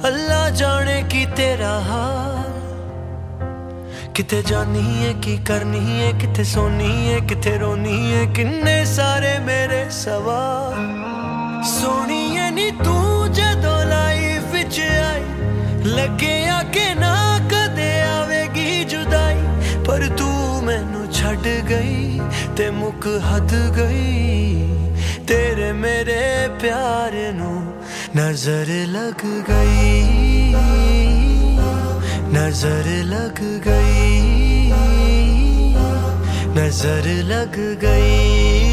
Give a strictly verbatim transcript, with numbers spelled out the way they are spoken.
अल्लाह जाने की तेरा हाल। किथे जानी है की करनी है, किथे सोनी है किथे रोनी है, किन्ने सारे मेरे सवाल। सोनी है नी तू जदों लाइफ विच आई, लगे आके ना कदे आवेगी जुदाई, पर तू मैनू छड़ गई ते मुक हद गई। तेरे मेरे प्यार नू नजर लग गई, नजर लग गई, नजर लग गई।